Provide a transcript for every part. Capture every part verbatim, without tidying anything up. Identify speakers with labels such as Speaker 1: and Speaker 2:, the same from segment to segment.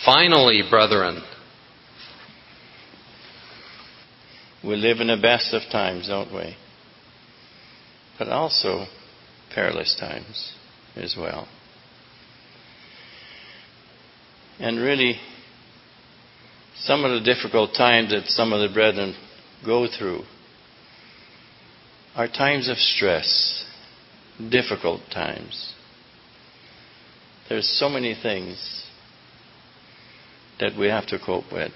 Speaker 1: finally, brethren.
Speaker 2: We live in the best of times, don't we? But also perilous times as well. And really, some of the difficult times that some of the brethren go through are times of stress, difficult times. There's so many things that we have to cope with.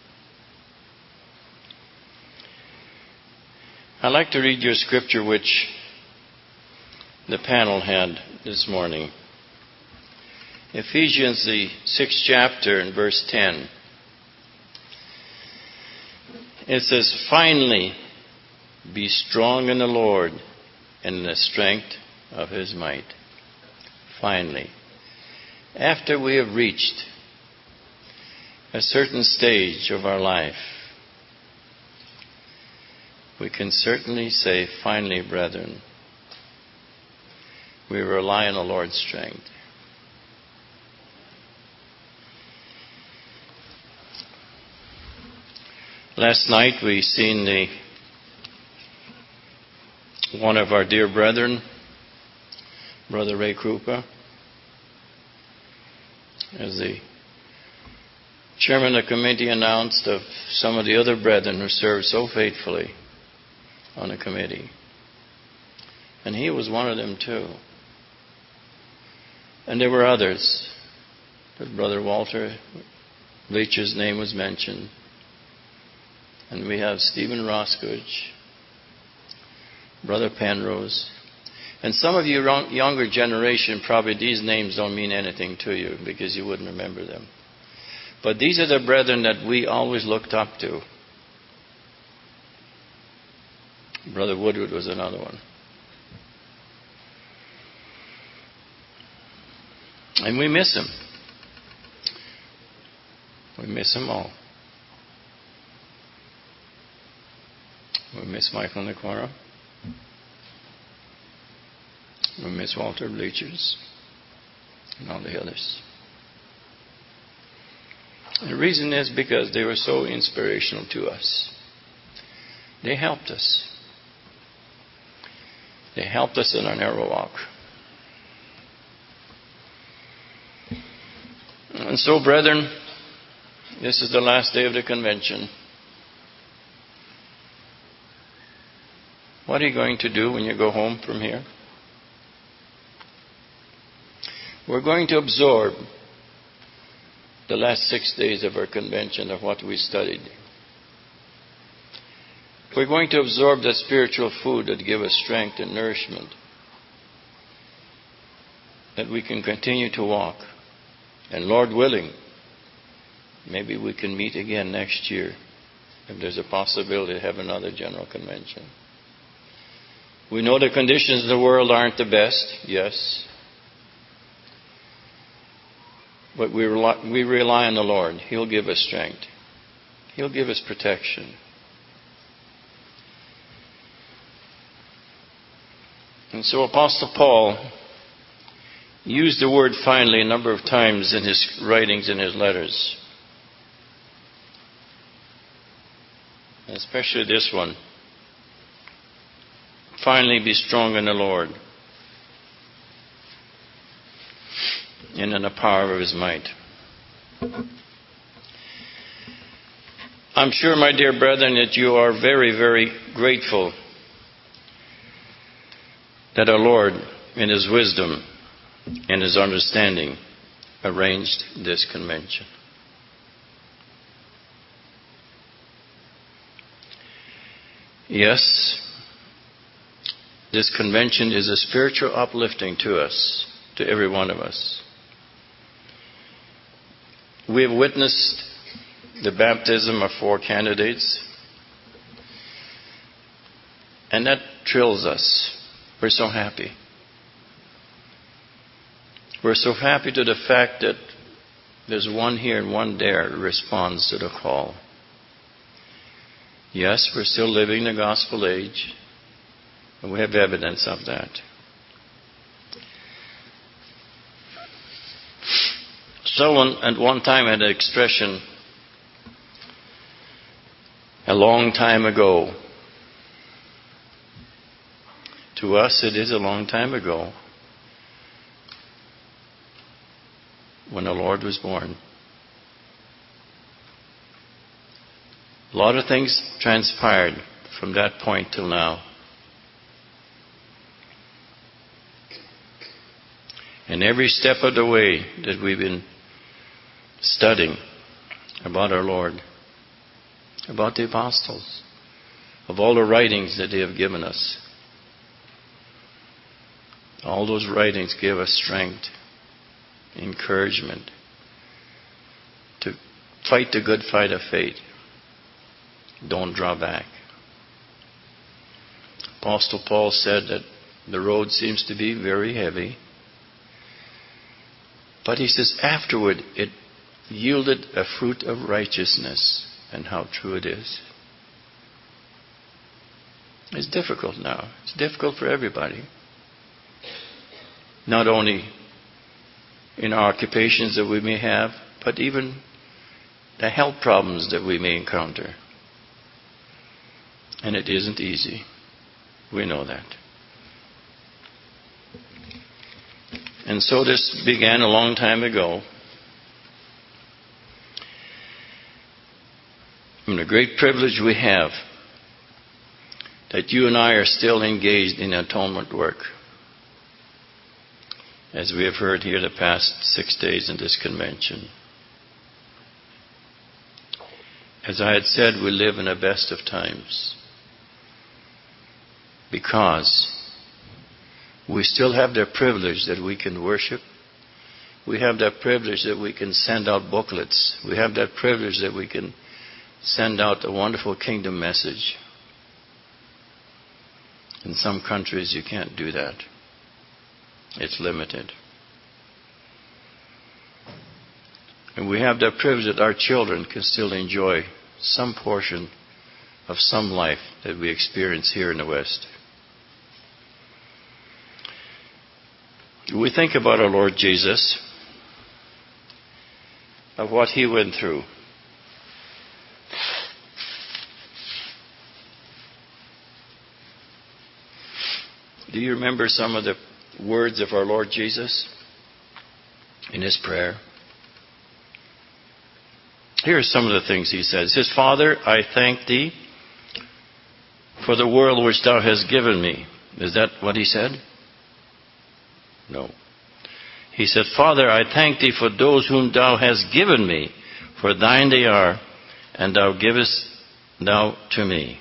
Speaker 2: I'd like to read you a scripture which the panel had this morning. Ephesians, the sixth chapter, and verse ten. It says, "Finally, be strong in the Lord and in the strength of His might." Finally. After we have reached a certain stage of our life, we can certainly say, finally, brethren, we rely on the Lord's strength. Last night we seen the one of our dear brethren, Brother Ray Krupa, as the chairman of the committee announced of some of the other brethren who served so faithfully on the committee. And he was one of them too. And there were others. Brother Walter Bleacher's name was mentioned. And we have Stephen Roskovich, Brother Penrose. And some of you younger generation, probably these names don't mean anything to you because you wouldn't remember them. But these are the brethren that we always looked up to. Brother Woodward was another one. And we miss him. We miss them all. We miss Michael Niquara. We miss Walter Bleachers and all the others. The reason is because they were so inspirational to us. They helped us. They helped us in our narrow walk. And so, brethren, this is the last day of the convention. What are you going to do when you go home from here? We're going to absorb the last six days of our convention of what we studied. We're going to absorb that spiritual food that gives us strength and nourishment, that we can continue to walk. And Lord willing, maybe we can meet again next year if there's a possibility to have another general convention. We know the conditions of the world aren't the best, yes. But we rely, we rely on the Lord. He'll give us strength. He'll give us protection. And so Apostle Paul used the word finally a number of times in his writings and his letters. Especially this one. Finally be strong in the Lord and in the power of His might. I'm sure, my dear brethren, that you are very, very grateful that our Lord, in His wisdom and His understanding, arranged this convention. Yes, this convention is a spiritual uplifting to us, to every one of us. We have witnessed the baptism of four candidates, and that thrills us. We're so happy. We're so happy to the fact that there's one here and one there who responds to the call. Yes, we're still living the gospel age, and we have evidence of that. Someone at one time had an expression, a long time ago. To us, it is a long time ago when the Lord was born. A lot of things transpired from that point till now. And every step of the way that we've been studying about our Lord, about the apostles, of all the writings that they have given us, all those writings give us strength, encouragement to fight the good fight of faith. Don't draw back. Apostle Paul said that the road seems to be very heavy, but he says afterward it yielded a fruit of righteousness, and how true it is. It's difficult now. It's difficult for everybody. Not only in our occupations that we may have, but even the health problems that we may encounter. And it isn't easy. We know that. And so this began a long time ago. And the great privilege we have that you and I are still engaged in atonement work. As we have heard here the past six days in this convention. As I had said, we live in the best of times. Because we still have the privilege that we can worship. We have that privilege that we can send out booklets. We have that privilege that we can send out a wonderful kingdom message. In some countries you can't do that. It's limited. And we have that privilege that our children can still enjoy some portion of some life that we experience here in the West. We think about our Lord Jesus, of what He went through. Do you remember some of the words of our Lord Jesus in His prayer? Here are some of the things He says. He says, Father, I thank Thee for the world which Thou hast given me. Is that what He said? No. He said, Father, I thank Thee for those whom Thou hast given me, for Thine they are, and Thou givest Thou to me.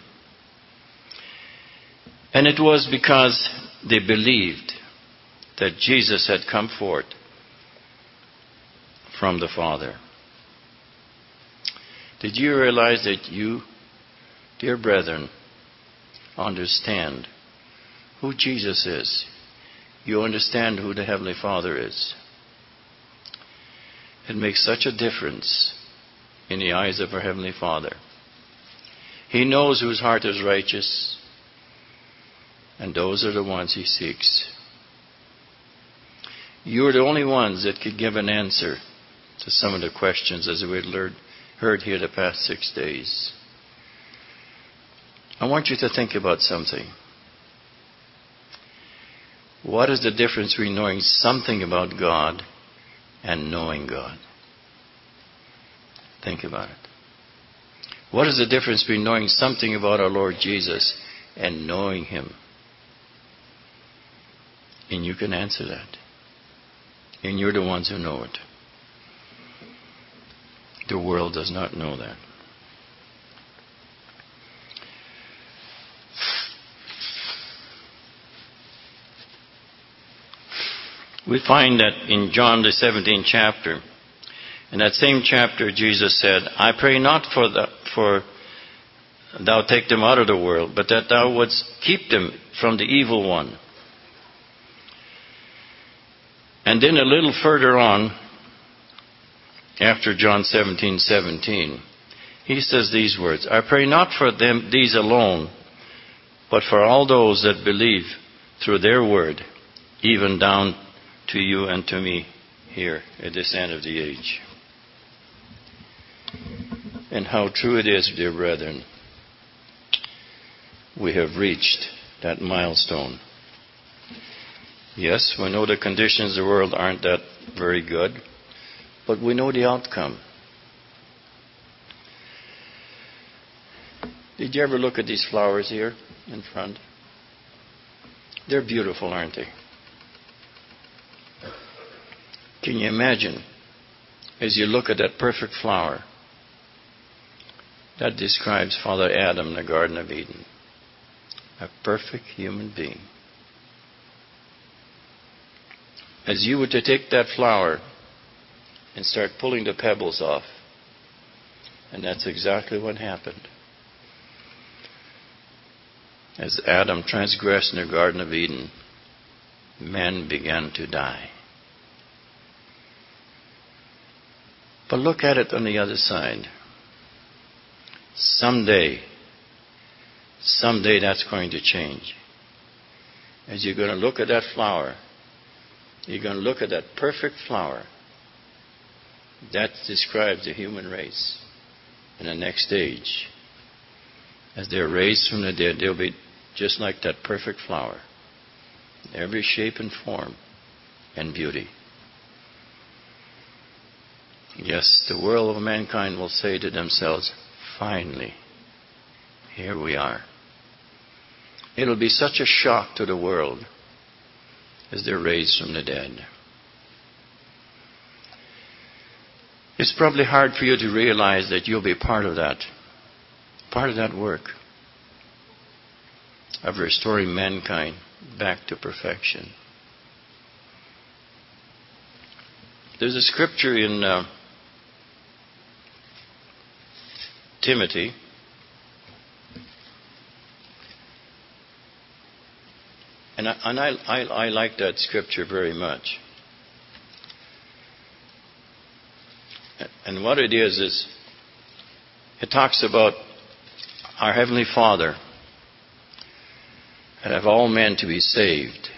Speaker 2: And it was because they believed that Jesus had come forth from the Father. Did you realize that you, dear brethren, understand who Jesus is? You understand who the Heavenly Father is. It makes such a difference in the eyes of our Heavenly Father. He knows whose heart is righteous, and those are the ones He seeks. You're the only ones that could give an answer to some of the questions as we had heard here the past six days. I want you to think about something. What is the difference between knowing something about God and knowing God? Think about it. What is the difference between knowing something about our Lord Jesus and knowing Him? And you can answer that. And you're the ones who know it. The world does not know that. We find that in John the seventeenth chapter, in that same chapter, Jesus said, I pray not for the, for Thou take them out of the world, but that Thou wouldst keep them from the evil one. And then a little further on, after John seventeen seventeen, He says these words, I pray not for them these alone, but for all those that believe through their word, even down to you and to me here at this end of the age. And how true it is, dear brethren, we have reached that milestone. Yes, we know the conditions of the world aren't that very good, but we know the outcome. Did you ever look at these flowers here in front? They're beautiful, aren't they? Can you imagine, as you look at that perfect flower, that describes Father Adam in the Garden of Eden. A perfect human being. As you were to take that flower and start pulling the pebbles off, and that's exactly what happened. As Adam transgressed in the Garden of Eden, men began to die. But look at it on the other side. Someday, someday that's going to change. As you're going to look at that flower, you're going to look at that perfect flower. That describes the human race. In the next age, as they're raised from the dead, they'll be just like that perfect flower. Every shape and form and beauty. Yes, the world of mankind will say to themselves, finally, here we are. It'll be such a shock to the world as they're raised from the dead. It's probably hard for you to realize that you'll be part of that, part of that work of restoring mankind back to perfection. There's a scripture in uh, Timothy, and, I, and I, I, I like that scripture very much. And what it is, is it talks about our Heavenly Father and of all men to be saved.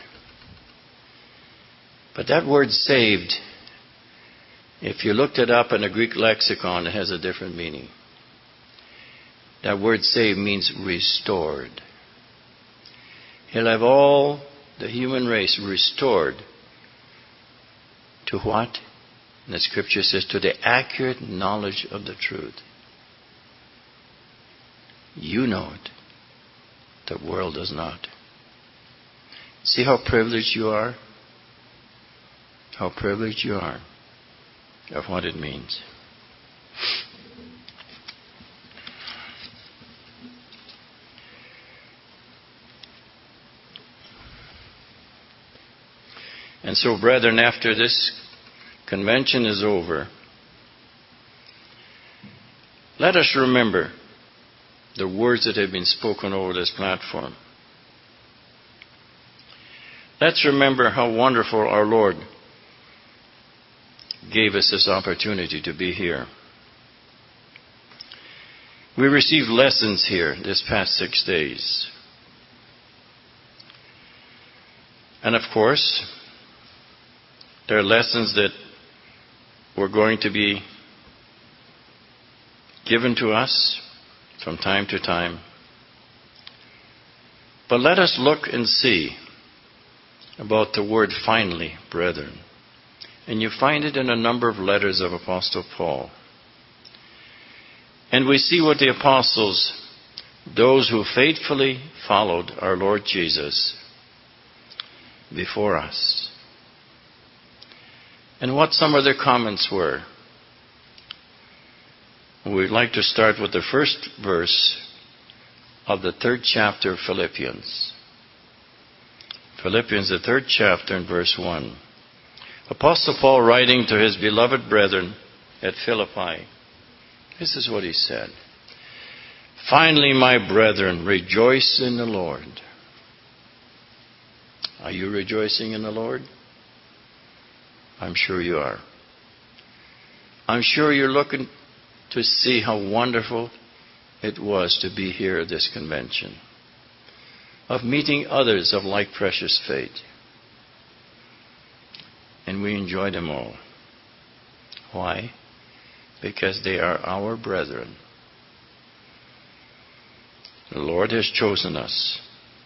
Speaker 2: But that word saved, if you looked it up in a Greek lexicon, it has a different meaning. That word saved means restored. He'll have all the human race restored to what? And the scripture says, to the accurate knowledge of the truth. You know it. The world does not. See how privileged you are? How privileged you are of what it means. And so, brethren, after this convention is over, let us remember the words that have been spoken over this platform. Let's remember how wonderful our Lord gave us this opportunity to be here. We received lessons here this past six days. And of course, there are lessons that were going to be given to us from time to time. But let us look and see about the word finally, brethren. And you find it in a number of letters of Apostle Paul. And we see what the apostles, those who faithfully followed our Lord Jesus before us, and what some of their comments were. We'd like to start with the first verse of the third chapter of Philippians. Philippians, the third chapter, and verse one. Apostle Paul, writing to his beloved brethren at Philippi, this is what he said. Finally, my brethren, rejoice in the Lord. Are you rejoicing in the Lord? I'm sure you are. I'm sure you're looking to see how wonderful it was to be here at this convention, of meeting others of like precious faith. And we enjoy them all. Why? Because they are our brethren. The Lord has chosen us.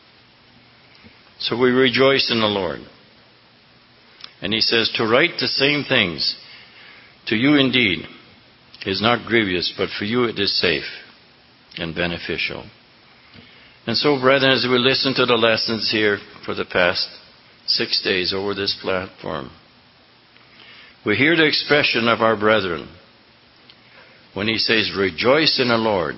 Speaker 2: So we rejoice in the Lord. And he says, to write the same things to you indeed is not grievous, but for you it is safe and beneficial. And so, brethren, as we listen to the lessons here for the past six days over this platform, we hear the expression of our brethren when he says, rejoice in the Lord.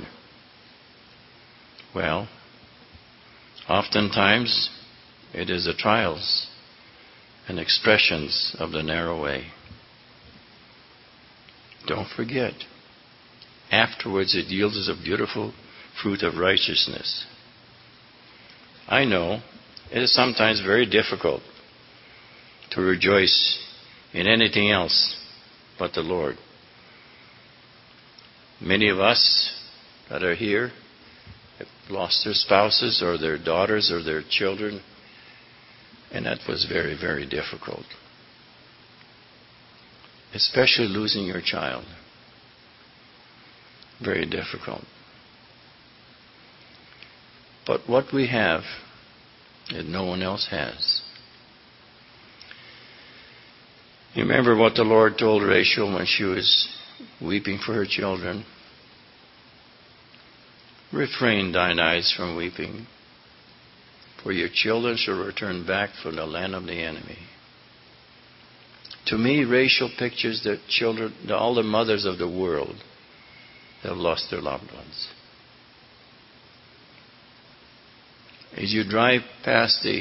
Speaker 2: Well, oftentimes it is the trials and expressions of the narrow way. Don't forget, afterwards it yields a beautiful fruit of righteousness. I know it is sometimes very difficult to rejoice in anything else but the Lord. Many of us that are here have lost their spouses or their daughters or their children, and that was very, very difficult. Especially losing your child. Very difficult. But what we have that no one else has. You remember what the Lord told Rachel when she was weeping for her children? Refrain thine eyes from weeping, for your children shall return back from the land of the enemy. To me, Rachel pictures the children, all the mothers of the world that have lost their loved ones. As you drive past the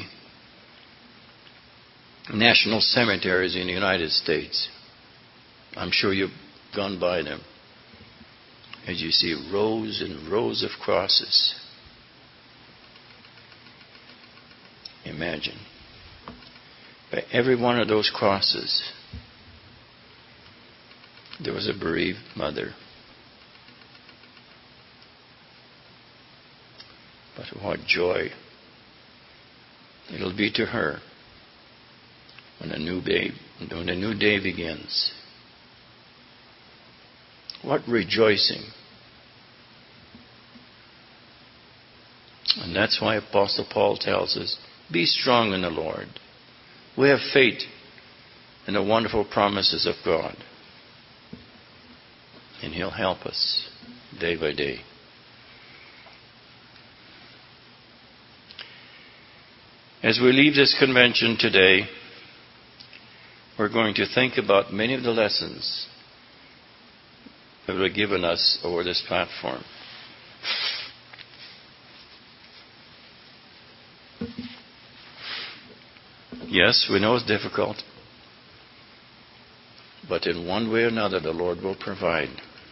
Speaker 2: national cemeteries in the United States, I'm sure you've gone by them, as you see rows and rows of crosses. Imagine. By every one of those crosses, there was a bereaved mother. But what joy it'll be to her when a new day, when a new day begins. What rejoicing. And that's why Apostle Paul tells us, be strong in the Lord. We have faith in the wonderful promises of God. And He'll help us day by day. As we leave this convention today, we're going to think about many of the lessons that were given us over this platform. Yes, we know it's difficult, but in one way or another, the Lord will provide.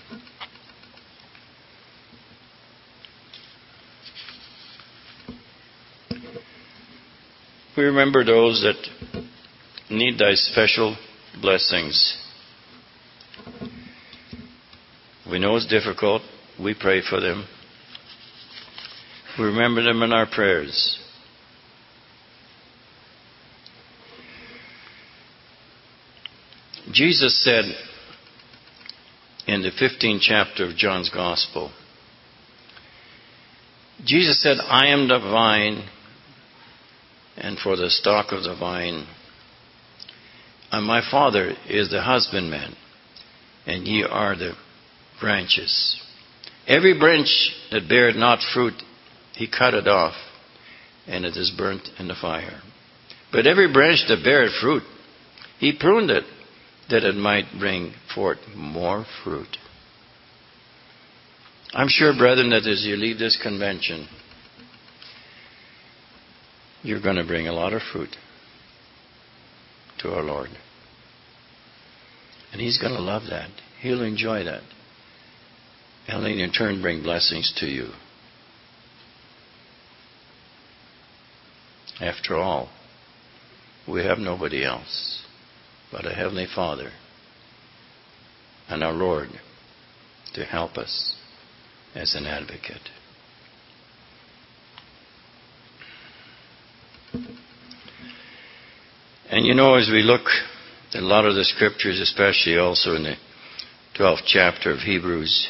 Speaker 2: We remember those that need thy special blessings. We know it's difficult. We pray for them. We remember them in our prayers. Jesus said in the fifteenth chapter of John's Gospel, Jesus said, I am the vine, and for the stalk of the vine, and my Father is the husbandman, and ye are the branches. Every branch that beareth not fruit, he cutteth off, and it is burnt in the fire. But every branch that beareth fruit, he pruned it, that it might bring forth more fruit. I'm sure, brethren, that as you leave this convention, you're going to bring a lot of fruit to our Lord. And He's going to love that. He'll enjoy that. And He'll in turn bring blessings to you. After all, we have nobody else but a Heavenly Father and our Lord to help us as an advocate. And you know, as we look A lot of the scriptures, especially also in the twelfth chapter of Hebrews,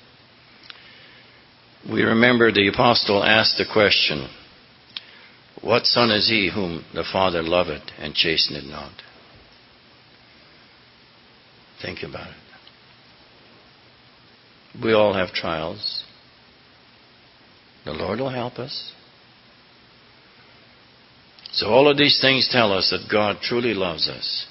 Speaker 2: we remember the apostle asked the question, what son is he whom the Father loveth and chasteneth not? Think about it. We all have trials. The Lord will help us. So all of these things tell us that God truly loves us.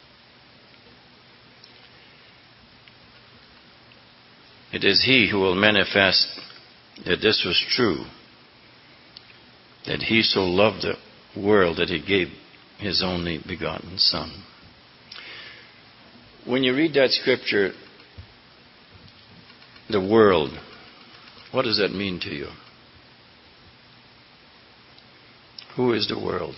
Speaker 2: It is He who will manifest that this was true, that He so loved the world that He gave His only begotten Son. When you read that scripture, the world, what does that mean to you? Who is the world?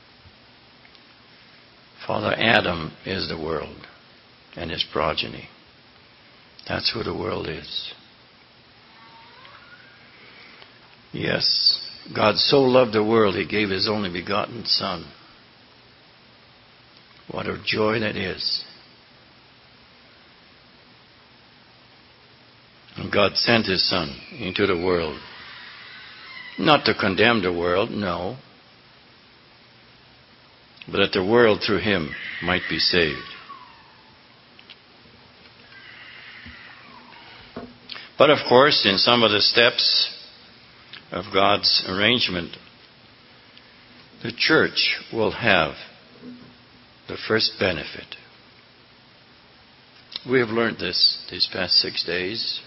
Speaker 2: Father Adam is the world and his progeny. That's who the world is. Yes, God so loved the world, He gave His only begotten Son. What a joy that is. And God sent His Son into the world. Not to condemn the world, no. But that the world through Him might be saved. But of course, in some of the steps of God's arrangement, the church will have the first benefit. We have learned this these past six days.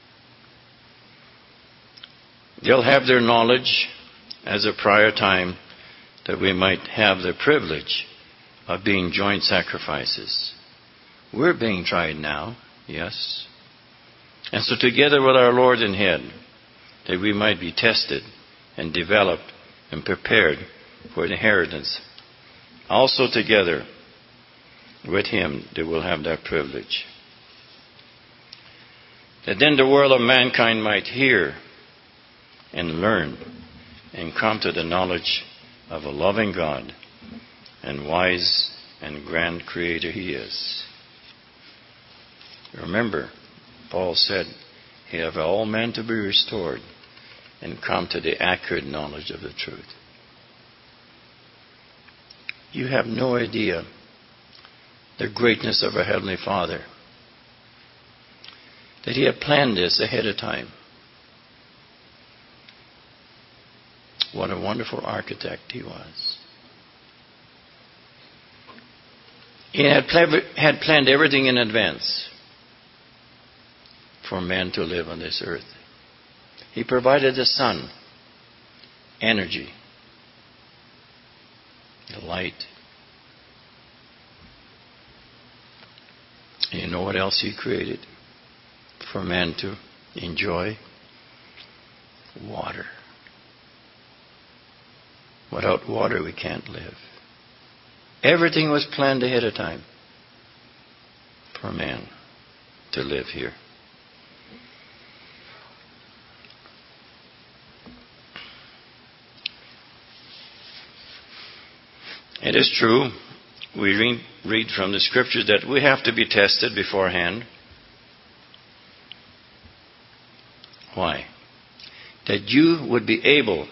Speaker 2: They'll have their knowledge as a prior time that we might have the privilege of being joint sacrifices. We're being tried now, yes. And so together with our Lord and Head, that we might be tested and developed and prepared for inheritance. Also together with Him, they will have that privilege. That then the world of mankind might hear and learn and come to the knowledge of a loving God and wise and grand Creator He is. Remember, Paul said, He have all men to be restored and come to the accurate knowledge of the truth. You have no idea the greatness of our Heavenly Father, that He had planned this ahead of time. What a wonderful architect He was. He had, pl- had planned everything in advance for man to live on this earth. He provided the sun, energy, the light. And you know what else He created for man to enjoy? Water. Without water we can't live. Everything was planned ahead of time for man to live here. It is true, we re- read from the scriptures that we have to be tested beforehand. Why? That you would be able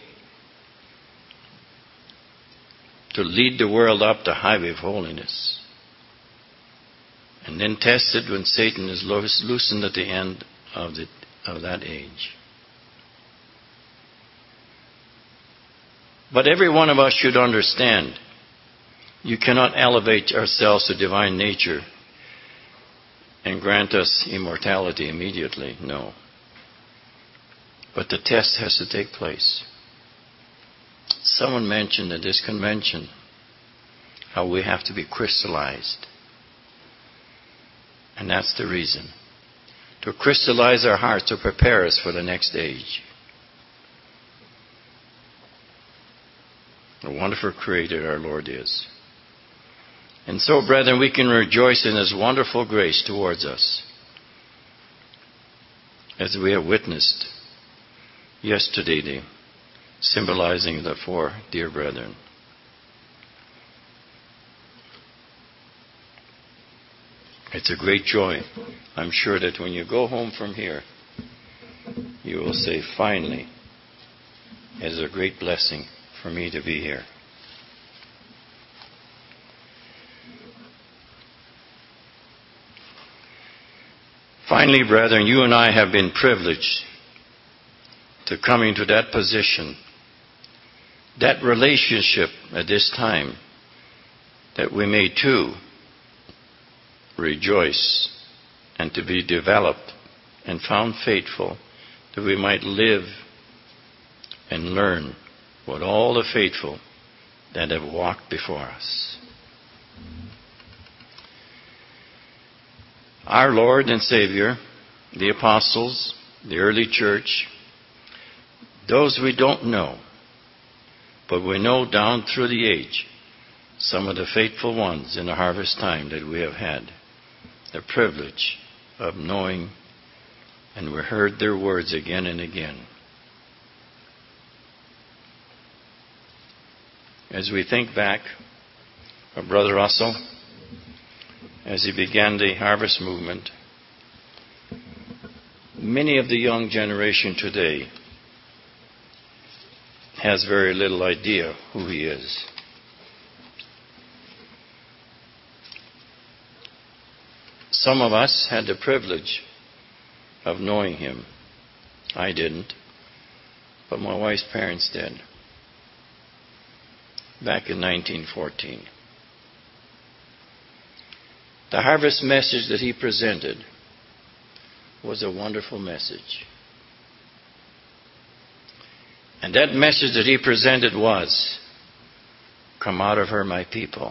Speaker 2: to lead the world up the highway of holiness. And then tested when Satan is loosened at the end of, the, of that age. But every one of us should understand, you cannot elevate ourselves to divine nature and grant us immortality immediately. No. But the test has to take place. Someone mentioned at this convention how we have to be crystallized. And that's the reason. To crystallize our hearts, to prepare us for the next age. A wonderful Creator our Lord is. And so, brethren, we can rejoice in His wonderful grace towards us, as we have witnessed yesterday, the symbolizing the four dear brethren. It's a great joy. I'm sure that when you go home from here, you will say, finally, it is a great blessing for me to be here. Finally, brethren, you and I have been privileged to come into that position, that relationship at this time, that we may too rejoice and to be developed and found faithful, that we might live and learn what all the faithful that have walked before us. Our Lord and Savior, the apostles, the early church, those we don't know, but we know down through the age, some of the faithful ones in the harvest time that we have had the privilege of knowing, and we heard their words again and again. As we think back of Brother Russell, as he began the harvest movement, many of the young generation today has very little idea who he is. Some of us had the privilege of knowing him. I didn't, but my wife's parents did. Back in nineteen fourteen. The harvest message that he presented was a wonderful message. And that message that he presented was, come out of her, my people.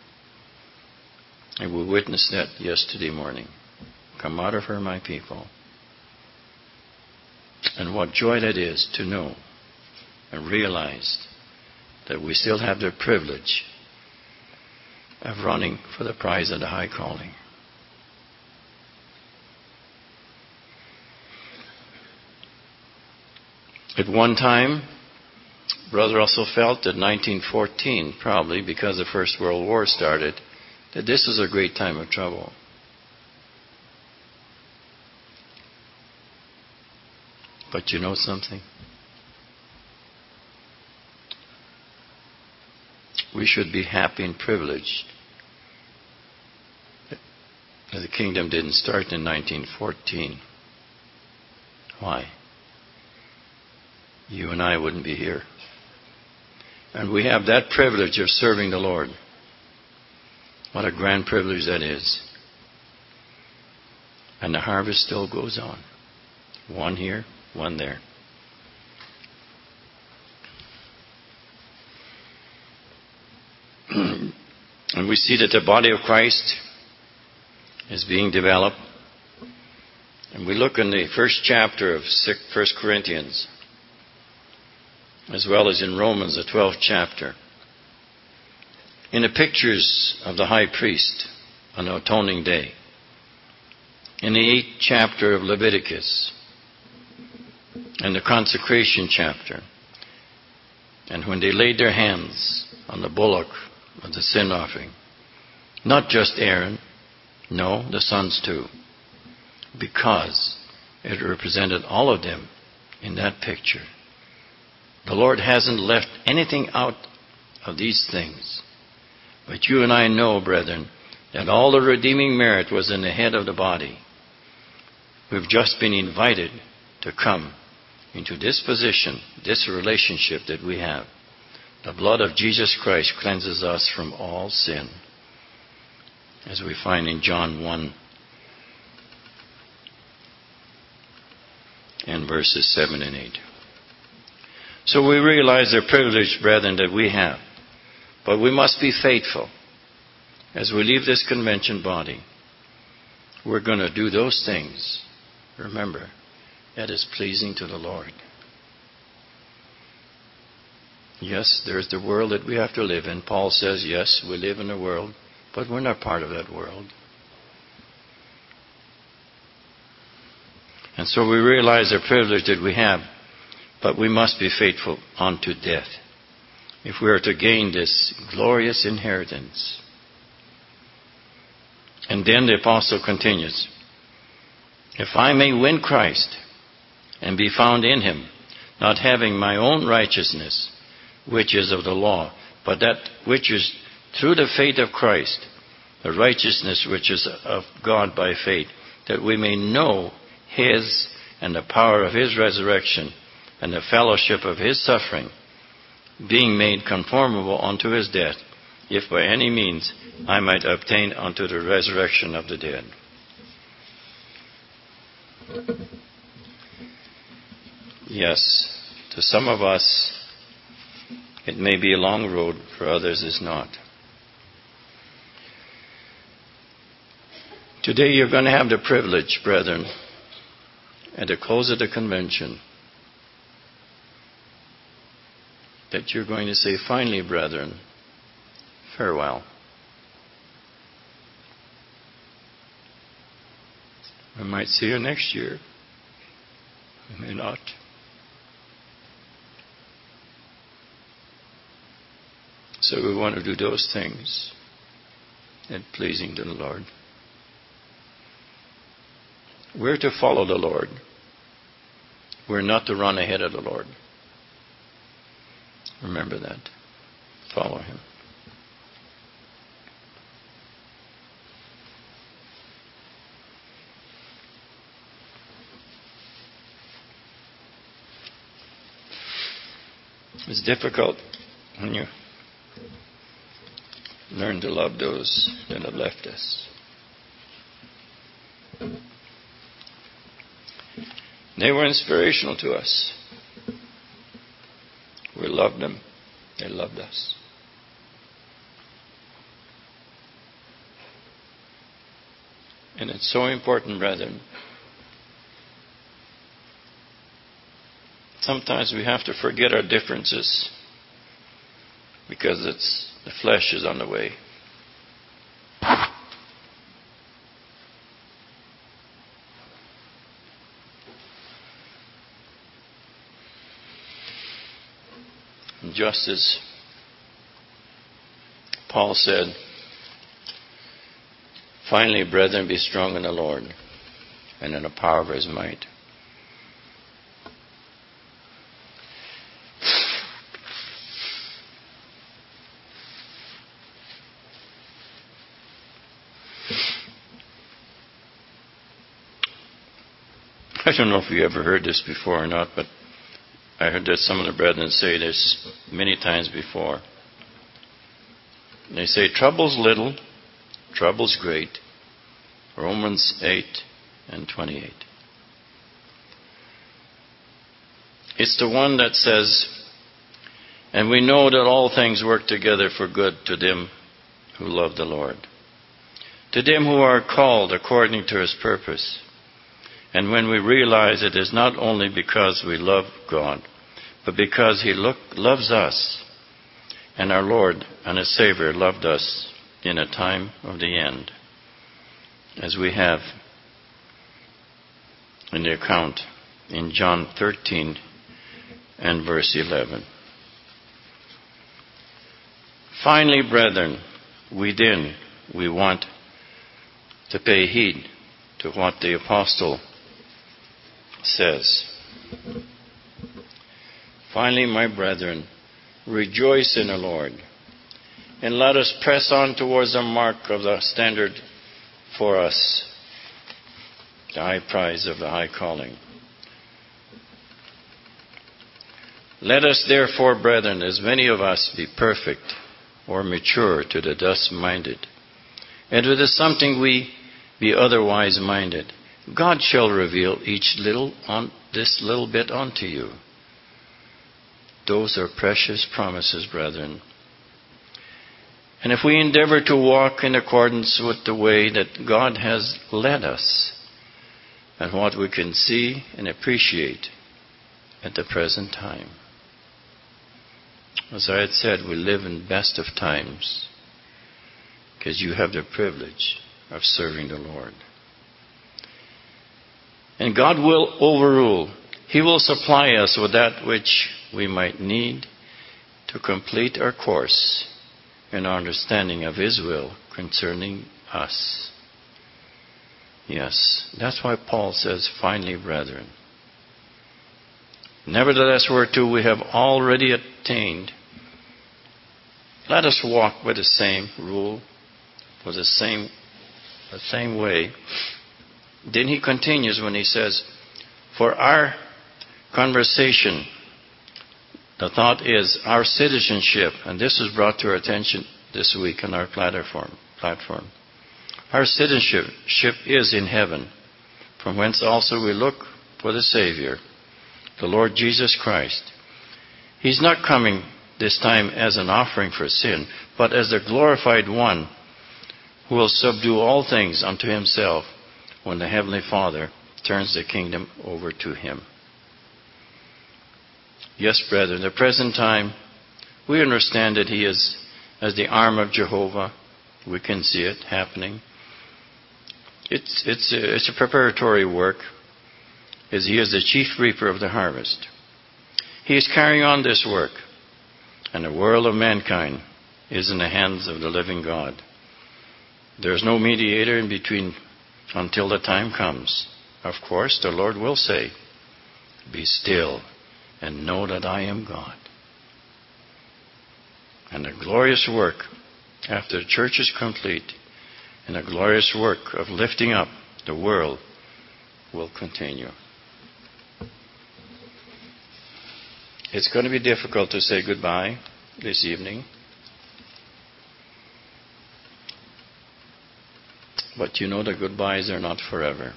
Speaker 2: And we witnessed that yesterday morning. Come out of her, my people. And what joy that is to know and realize that we still have the privilege of running for the prize of the high calling. At one time, Brother Russell felt that nineteen fourteen, probably because the First World War started, that this was a great time of trouble. But you know something? We should be happy and privileged that the kingdom didn't start in nineteen fourteen. Why? You and I wouldn't be here. And we have that privilege of serving the Lord. What a grand privilege that is. And the harvest still goes on. One here, one there. And we see that the body of Christ is being developed. And we look in the first chapter of First Corinthians, as well as in Romans, the twelfth chapter, in the pictures of the high priest on the atoning day, in the eighth chapter of Leviticus, and the consecration chapter, and when they laid their hands on the bullock of the sin offering, not just Aaron, no, the sons too, because it represented all of them in that picture. The Lord hasn't left anything out of these things. But you and I know, brethren, that all the redeeming merit was in the head of the body. We've just been invited to come into this position, this relationship that we have. The blood of Jesus Christ cleanses us from all sin, as we find in John one and verses seven and eight. So we realize the privilege, brethren, that we have. But we must be faithful. As we leave this convention body, we're going to do those things. Remember, that is pleasing to the Lord. Yes, there's the world that we have to live in. Paul says, yes, we live in a world, but we're not part of that world. And so we realize the privilege that we have, but we must be faithful unto death if we are to gain this glorious inheritance. And then the apostle continues, if I may win Christ and be found in him, not having my own righteousness, which is of the law, but that which is through the faith of Christ, the righteousness which is of God by faith, that we may know his and the power of his resurrection and the fellowship of his suffering, being made conformable unto his death, if by any means I might obtain unto the resurrection of the dead. Yes, to some of us, it may be a long road, for others it's not. Today you're going to have the privilege, brethren, at the close of the convention, that you're going to say, finally, brethren, farewell. I might see you next year. I may not. So we want to do those things and pleasing to the Lord. We're to follow the Lord. We're not to run ahead of the Lord. Remember that. Follow him. It's difficult when you learn to love those that have left us. They were inspirational to us. We loved them. They loved us. And it's so important, brethren. Sometimes we have to forget our differences because it's the flesh is on the way. And just as Paul said, finally, brethren, be strong in the Lord and in the power of his might. I don't know if you ever heard this before or not, but I heard that some of the brethren say this many times before. They say, trouble's little, trouble's great. Romans eight and twenty-eight. It's the one that says, and we know that all things work together for good to them who love the Lord, to them who are called according to his purpose. And when we realize it is not only because we love God, but because he look, loves us, and our Lord and his Savior loved us in a time of the end, as we have in the account in John thirteen and verse eleven. Finally, brethren, we then, we want to pay heed to what the apostle says. Finally, my brethren, rejoice in the Lord, and let us press on towards the mark of the standard for us, the high prize of the high calling. Let us therefore, brethren, as many of us be perfect or mature to the thus minded, and with something we be otherwise minded. God shall reveal each little on this little bit unto you. Those are precious promises, brethren. And if we endeavor to walk in accordance with the way that God has led us, and what we can see and appreciate at the present time. As I had said, we live in best of times because you have the privilege of serving the Lord. And God will overrule. He will supply us with that which we might need to complete our course in our understanding of his will concerning us. Yes, that's why Paul says, finally, brethren. Nevertheless, whereto we have already attained, let us walk by the same rule, for the same, the same way. Then he continues when he says, for our conversation, the thought is our citizenship, and this is brought to our attention this week on our platform. platform. Our citizenship is in heaven, from whence also we look for the Savior, the Lord Jesus Christ. He's not coming this time as an offering for sin, but as the glorified one who will subdue all things unto himself when the Heavenly Father turns the kingdom over to him. Yes, brethren, the present time, we understand that he is as the arm of Jehovah. We can see it happening. It's, it's, a, it's a preparatory work, as he is the chief reaper of the harvest. He is carrying on this work, and the world of mankind is in the hands of the living God. There is no mediator in between until the time comes. Of course, the Lord will say, be still and know that I am God. And the glorious work, after the church is complete, and the glorious work of lifting up the world will continue. It's going to be difficult to say goodbye this evening. But you know the goodbyes are not forever.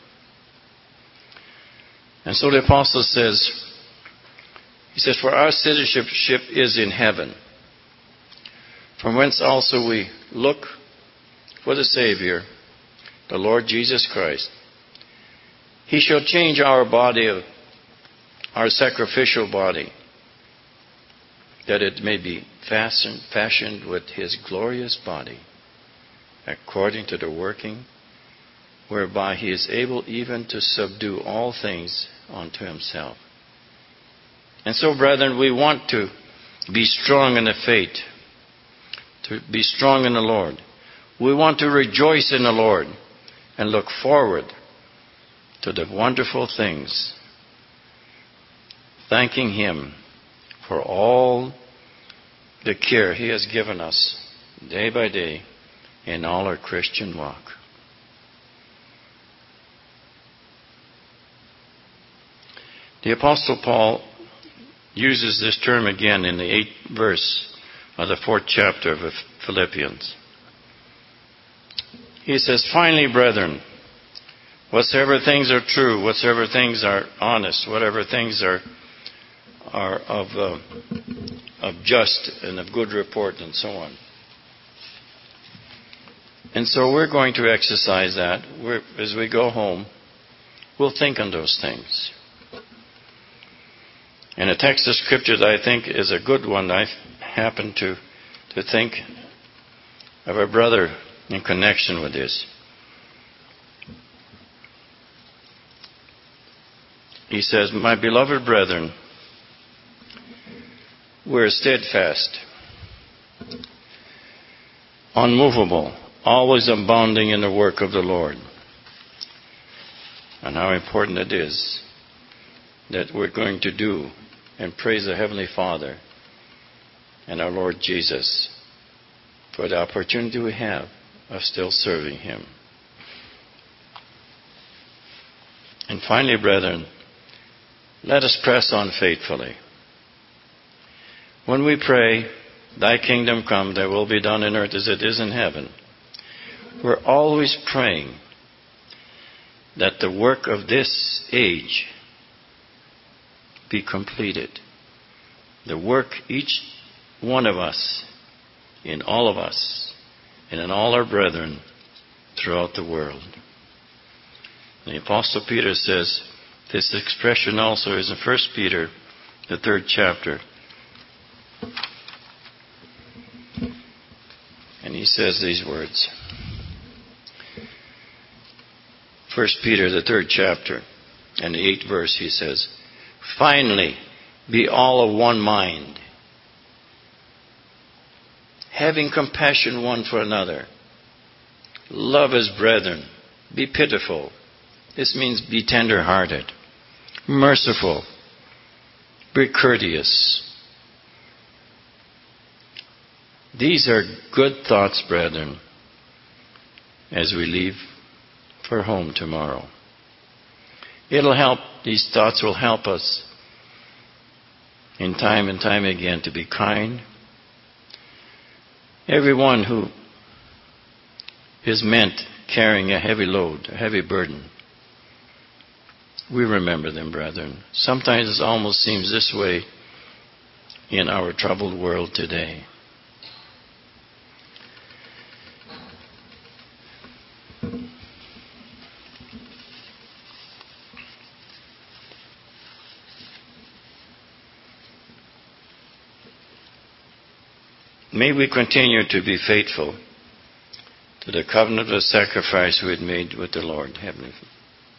Speaker 2: And so the apostle says, he says, for our citizenship is in heaven, from whence also we look for the Savior, the Lord Jesus Christ. He shall change our body, of our sacrificial body, that it may be fastened, fashioned with his glorious body, according to the working whereby he is able even to subdue all things unto himself. And so, brethren, we want to be strong in the faith, to be strong in the Lord. We want to rejoice in the Lord and look forward to the wonderful things, thanking him for all the care he has given us day by day in all our Christian walk. The Apostle Paul uses this term again in the eighth verse of the fourth chapter of Philippians. He says, finally, brethren, whatsoever things are true, whatsoever things are honest, whatever things are are of uh, of just and of good report and so on. And so we're going to exercise that. We're, as we go home, we'll think on those things. And a text of scripture that I think is a good one, I happen to, to think of a brother in connection with this. He says, my beloved brethren, we're steadfast, unmovable, always abounding in the work of the Lord. And how important it is that we're going to do and praise the Heavenly Father and our Lord Jesus for the opportunity we have of still serving him. And finally, brethren, let us press on faithfully. When we pray, thy kingdom come, thy will be done on earth as it is in heaven, we're always praying that the work of this age be completed. The work each one of us, in all of us, and in all our brethren throughout the world. And the Apostle Peter says, this expression also is in First Peter, the third chapter. And he says these words. First Peter, the third chapter, and the eighth verse, he says, finally, be all of one mind, having compassion one for another. Love as brethren. Be pitiful. This means be tender-hearted, merciful, be courteous. These are good thoughts, brethren, as we leave for home tomorrow. It'll help, these thoughts will help us in time and time again to be kind. Everyone who is meant carrying a heavy load, a heavy burden, we remember them, brethren. Sometimes it almost seems this way in our troubled world today. May we continue to be faithful to the covenant of sacrifice we had made with the Lord, Heavenly Father.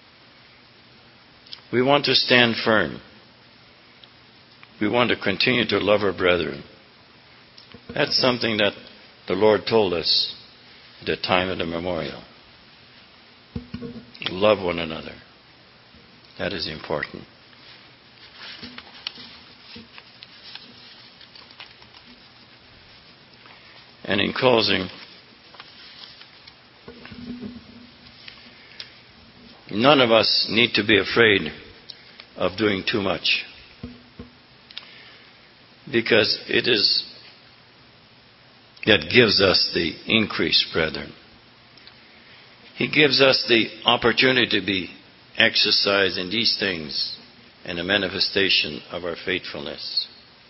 Speaker 2: We want to stand firm. We want to continue to love our brethren. That's something that the Lord told us at the time of the memorial. Love one another. That is important. And in closing, none of us need to be afraid of doing too much, because it is that gives us the increase, brethren. He gives us the opportunity to be exercised in these things and a manifestation of our faithfulness.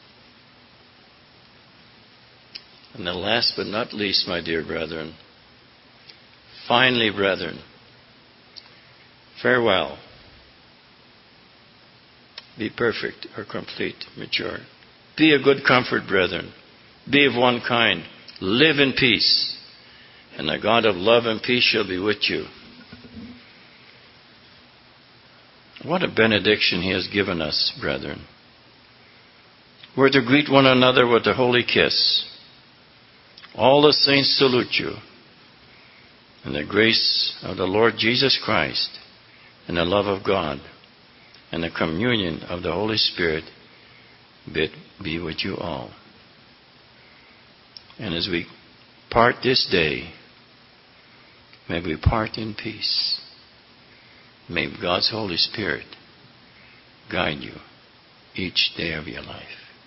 Speaker 2: And the last but not least, my dear brethren, finally, brethren, farewell. Be perfect or complete, mature. Be a good comfort, brethren. Be of one kind. Live in peace. And the God of love and peace shall be with you. What a benediction He has given us, brethren. We're to greet one another with a holy kiss. All the saints salute you. And the grace of the Lord Jesus Christ and the love of God and the communion of the Holy Spirit be with you all. And as we part this day, may we part in peace. May God's Holy Spirit guide you each day of your life.